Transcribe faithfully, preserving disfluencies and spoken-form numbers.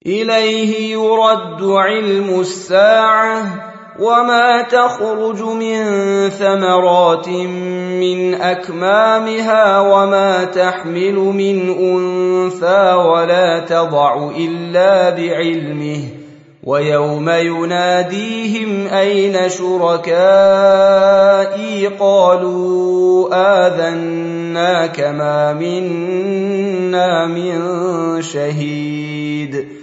إليه يرد علم الساعة وما تخرج من ثمرات من أكمامها وما تحمل من أنثى ولا تضع إلا بعلمه ويوم يناديهم أين شركائي قالوا آذناك ما منا من شهيد